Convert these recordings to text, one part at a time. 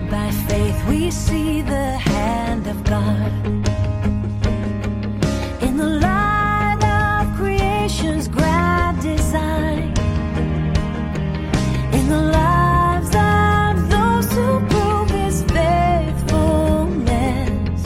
By faith we see the hand of God in the light of creation's grand design, in the lives of those who prove His faithfulness,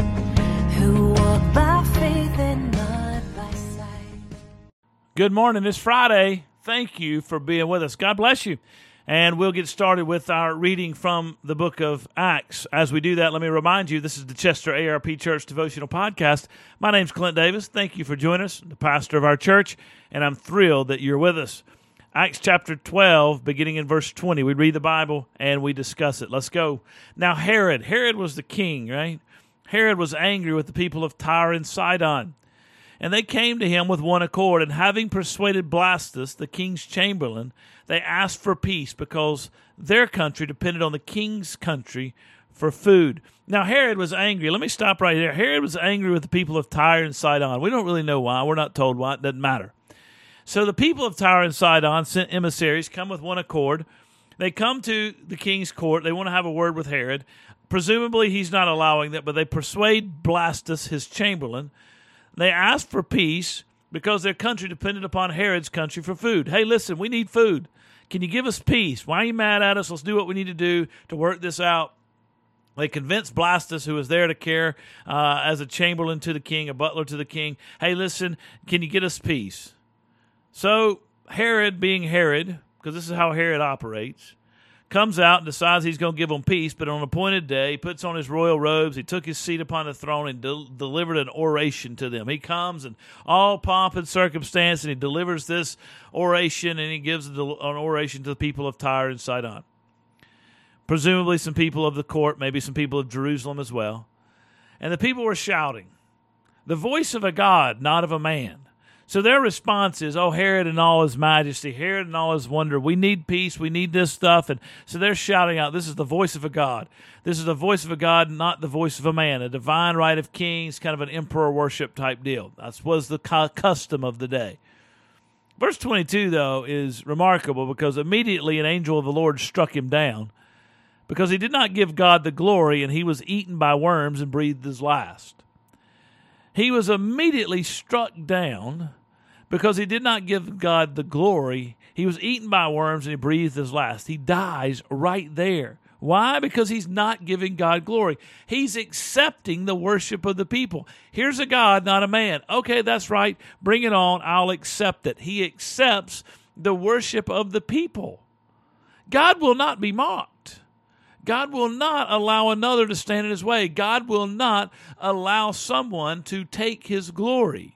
who walk by faith and not by sight. Good morning. It's Friday. Thank you for being with us. God bless you. And we'll get started with our reading from the book of Acts. As we do that, let me remind you, this is the Chester ARP Church Devotional Podcast. My name's Clint Davis. Thank you for joining us, the pastor of our church, and I'm thrilled that you're with us. Acts chapter 12, beginning in verse 20. We read the Bible and we discuss it. Let's go. Now Herod was the king, right? Herod was angry with the people of Tyre and Sidon. And they came to him with one accord, and having persuaded Blastus, the king's chamberlain, they asked for peace because their country depended on the king's country for food. Now, Herod was angry. Let me stop right there. Herod was angry with the people of Tyre and Sidon. We don't really know why. We're not told why. It doesn't matter. So the people of Tyre and Sidon sent emissaries, come with one accord. They come to the king's court. They want to have a word with Herod. Presumably, he's not allowing that, but they persuade Blastus, his chamberlain. They asked for peace because their country depended upon Herod's country for food. Hey, listen, we need food. Can you give us peace? Why are you mad at us? Let's do what we need to do to work this out. They convinced Blastus, who was there to care as a chamberlain to the king, a butler to the king, hey, listen, can you get us peace? So Herod, being Herod, because this is how Herod operates, comes out and decides he's going to give them peace, but on an appointed day, he puts on his royal robes, he took his seat upon the throne and delivered an oration to them. He comes in all pomp and circumstance, and he delivers this oration, and he gives an oration to the people of Tyre and Sidon. Presumably some people of the court, maybe some people of Jerusalem as well. And the people were shouting, "The voice of a God, not of a man." So their response is, oh, Herod in all his majesty, Herod in all his wonder, we need peace, we need this stuff. And so they're shouting out, this is the voice of a God. This is the voice of a God, not the voice of a man. A divine right of kings, kind of an emperor worship type deal. That was the custom of the day. Verse 22, though, is remarkable because immediately an angel of the Lord struck him down because he did not give God the glory, and he was eaten by worms and breathed his last. He was immediately struck down because he did not give God the glory. He was eaten by worms and he breathed his last. He dies right there. Why? Because he's not giving God glory. He's accepting the worship of the people. Here's a God, not a man. Okay, that's right. Bring it on. I'll accept it. He accepts the worship of the people. God will not be mocked. God will not allow another to stand in his way. God will not allow someone to take his glory.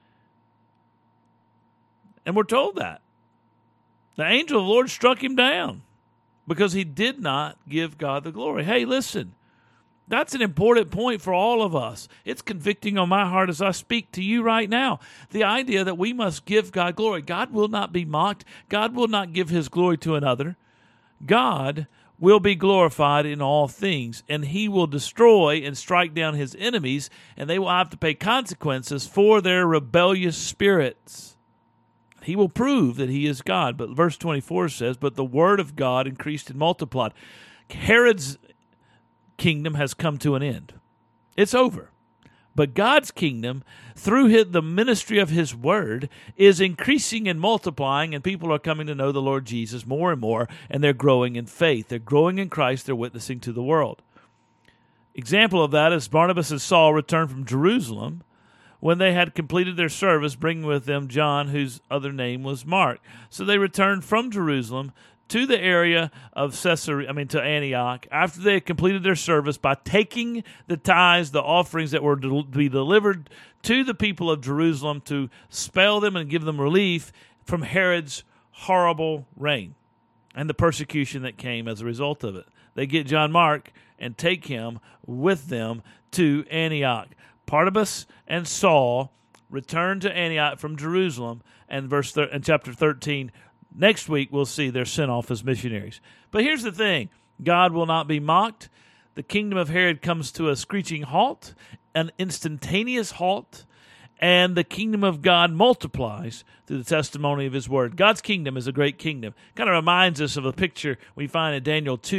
And we're told that. The angel of the Lord struck him down because he did not give God the glory. Hey, listen, that's an important point for all of us. It's convicting on my heart as I speak to you right now. The idea that we must give God glory. God will not be mocked. God will not give his glory to another. God will be glorified in all things, and he will destroy and strike down his enemies, and they will have to pay consequences for their rebellious spirits. He will prove that he is God. But verse 24 says, but the word of God increased and multiplied. Herod's kingdom has come to an end. It's over. But God's kingdom, through the ministry of his word, is increasing and multiplying, and people are coming to know the Lord Jesus more and more, and they're growing in faith. They're growing in Christ. They're witnessing to the world. Example of that is Barnabas and Saul returned from Jerusalem when they had completed their service, bringing with them John, whose other name was Mark. So they returned from Jerusalem to the area of to Antioch, after they had completed their service by taking the tithes, the offerings that were to be delivered to the people of Jerusalem to spell them and give them relief from Herod's horrible reign and the persecution that came as a result of it. They get John Mark and take him with them to Antioch. Barnabas and Saul returned to Antioch from Jerusalem, and chapter 13. Next week, we'll see they're sent off as missionaries. But here's the thing. God will not be mocked. The kingdom of Herod comes to a screeching halt, an instantaneous halt, and the kingdom of God multiplies through the testimony of his word. God's kingdom is a great kingdom. Kind of reminds us of a picture we find in Daniel 2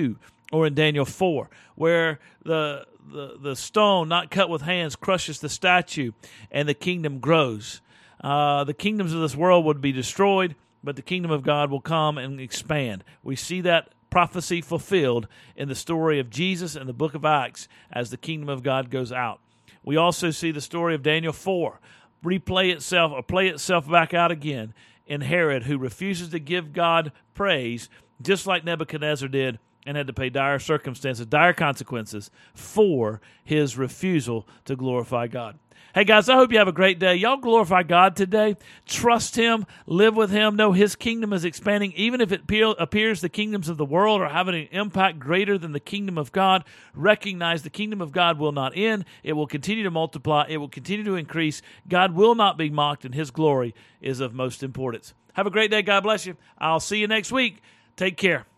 or in Daniel 4, where the stone not cut with hands crushes the statue and the kingdom grows. The kingdoms of this world would be destroyed, but the kingdom of God will come and expand. We see that prophecy fulfilled in the story of Jesus in the book of Acts as the kingdom of God goes out. We also see the story of Daniel 4 play itself back out again in Herod, who refuses to give God praise, just like Nebuchadnezzar did, and had to pay dire consequences for his refusal to glorify God. Hey, guys, I hope you have a great day. Y'all glorify God today. Trust Him. Live with Him. Know His kingdom is expanding. Even if it appears the kingdoms of the world are having an impact greater than the kingdom of God, recognize the kingdom of God will not end. It will continue to multiply. It will continue to increase. God will not be mocked, and His glory is of most importance. Have a great day. God bless you. I'll see you next week. Take care.